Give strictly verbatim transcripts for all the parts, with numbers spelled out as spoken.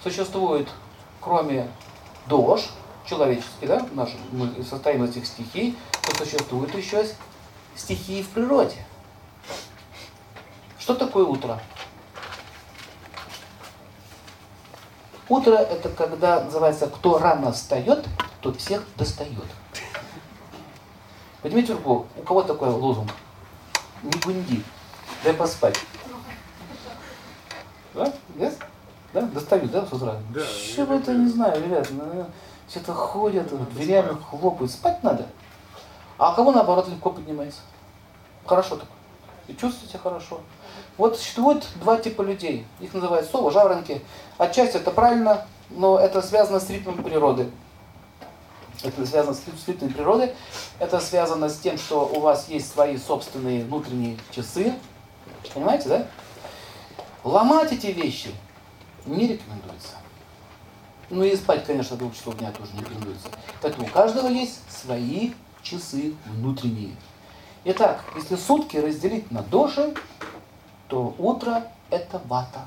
существует, кроме дож, человеческий, да, наш, мы состоим из этих стихий, то существует еще стихии в природе. Что такое утро? Утро это когда, называется, кто рано встает, тот всех достает. Поднимите руку, у кого такой лозунг? Не гунди, дай поспать. Да? Yes? Да? Достают, да, с утра? Да. Что бы это, не знаю, ребят, что-то ходят, дверями хлопают, спать надо. А у кого, наоборот, легко поднимается? Хорошо так. И чувствуете себя хорошо. Вот существует два типа людей. Их называют совы, жаворонки. Отчасти это правильно, но это связано с ритмом природы. Это связано с ритмом природы. Это связано с тем, что у вас есть свои собственные внутренние часы. Понимаете, да? Ломать эти вещи не рекомендуется. Ну и спать, конечно, двух часов дня тоже не рекомендуется. Поэтому у каждого есть свои часы внутренние. Итак, если сутки разделить на доши, то утро это вата.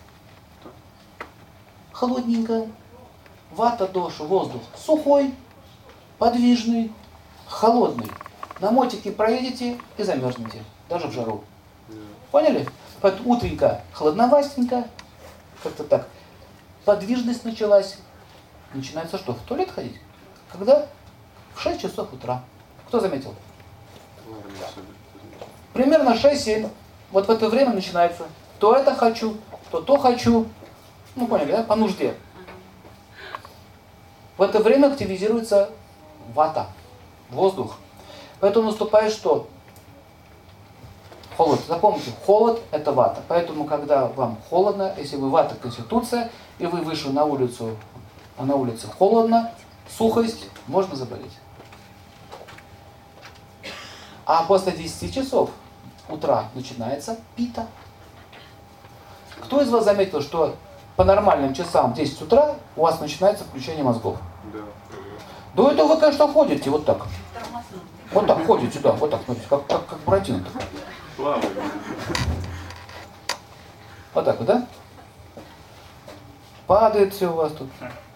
Холодненько. Вата, доша, воздух сухой, подвижный, холодный. На мотике проедете и замерзнете, даже в жару. Поняли? Поэтому утренько холодновастенько, как-то так. Подвижность началась. Начинается что? В туалет ходить? Когда? В шесть часов утра. Кто заметил? Примерно шесть-семь. Вот в это время начинается. То это хочу, то то хочу. Ну, поняли, да? По нужде. В это время активизируется вата, воздух. Поэтому наступает что? Холод. Запомните, холод – это вата. Поэтому, когда вам холодно, если вы вата конституция, и вы вышли на улицу, а на улице холодно, сухость, можно заболеть. А после десяти часов утра начинается пита. Кто из вас заметил, что по нормальным часам в десять утра у вас начинается включение мозгов? Да. До этого вы, конечно, ходите вот так. Вот так ходите, да, вот так, смотрите, как, как, как Буратино. Плаваю. Вот так вот, да? Падает все у вас тут.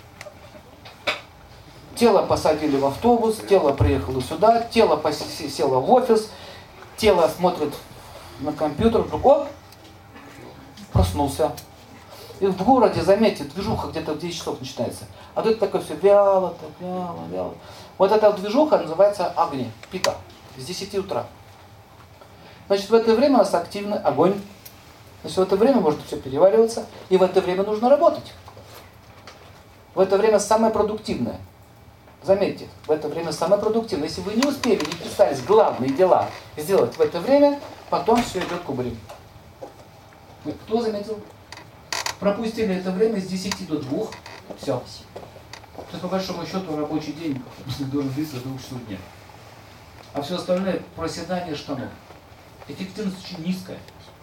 Тело посадили в автобус, тело приехало сюда, тело село в офис, тело смотрит на компьютер, вдруг оп, проснулся. И в городе, заметьте, движуха где-то в десять часов начинается. А тут такое все вяло, так вяло, вяло. Вот эта движуха называется огни, пита, с десяти утра. Значит, в это время у нас активный огонь. Значит, в это время может все перевариваться, и в это время нужно работать. В это время самое продуктивное. Заметьте, в это время самое продуктивное. Если вы не успели, не писались главные дела сделать в это время, потом все идет кубарем. Кто заметил? Пропустили это время с десяти до двух. Все. То есть, по большому счету, рабочий день должен длиться до двух часов дня. А все остальное проседание штанов. Эффективность очень низкая.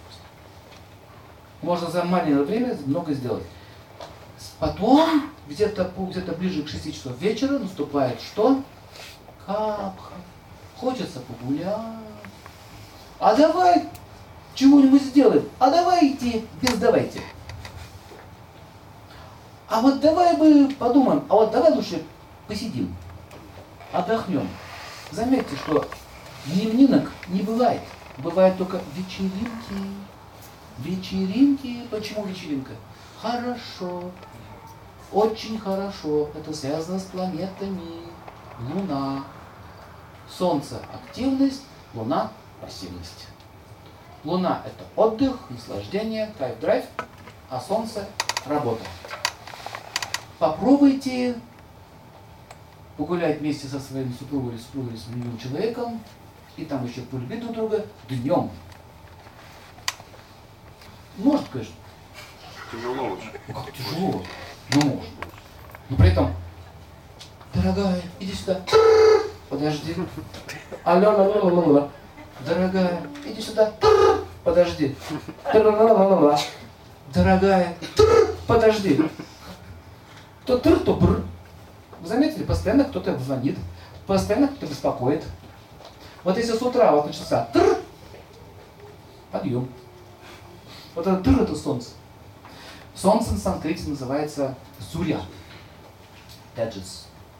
Можно за маленькое время много сделать. Потом, где-то где-то ближе к шести часов вечера, наступает что? Капха. Хочется погулять. А давай чего-нибудь сделаем. А давайте, без давайте. А вот давай мы подумаем, а вот давай лучше посидим, отдохнем. Заметьте, что дневнинок не бывает. Бывают только вечеринки. Вечеринки. Почему вечеринка? Хорошо. Очень хорошо. Это связано с планетами. Луна. Солнце – активность, Луна – пассивность. Луна – это отдых, наслаждение, кайф-драйв, а Солнце – работа. Попробуйте погулять вместе со своим супругом или супругой или с любимым человеком, и там еще полюбить друг друга днем. Может, конечно. Тяжело лучше. Ну как тяжело? Ну может. Но при этом, дорогая, иди сюда. Подожди. Алло, алло, алло, алло. Дорогая, иди сюда. Подожди. Дорогая, подожди. То тыр, то бр. Вы заметили, постоянно кто-то звонит, постоянно кто-то беспокоит. Вот если с утра вот начался тыр, подъем. Вот это тыр — это солнце. Солнце на санскрите называется сурья. Теджес.